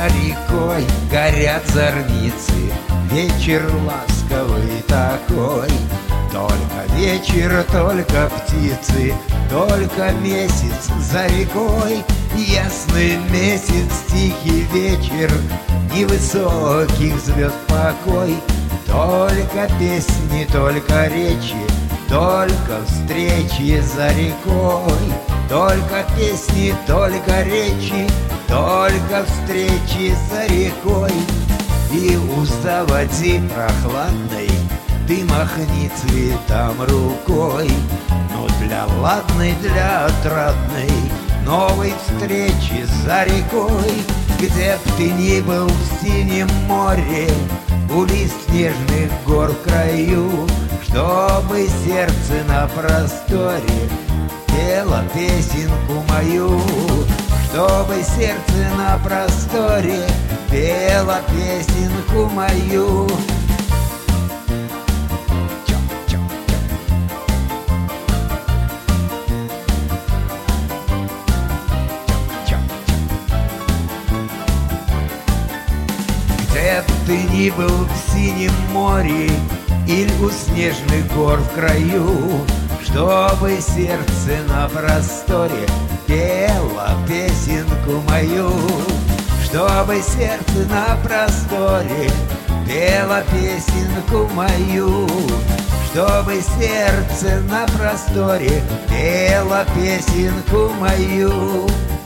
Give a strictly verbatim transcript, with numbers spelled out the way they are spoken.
рекой горят зорницы, вечер ласковый такой. Только вечер, только птицы, только месяц за рекой. Ясный месяц, тихий вечер, невысоких звезд покой. Только песни, только речи, только встречи за рекой. Только песни, только речи, только встречи за рекой. И у заводи прохладной ты махни цветам рукой. Ну для ладной, для отрадной новой встречи за рекой. Где б ты ни был в синем море, у лист снежных гор в краю, чтобы сердце на просторе пело песенку мою. Чтобы сердце на просторе пело песенку мою. Где б ты ни был в синем море или у снежных гор в краю, чтобы сердце на просторе пело песенку мою. Чтобы сердце на просторе пело песенку мою. Чтобы сердце на просторе пело песенку мою.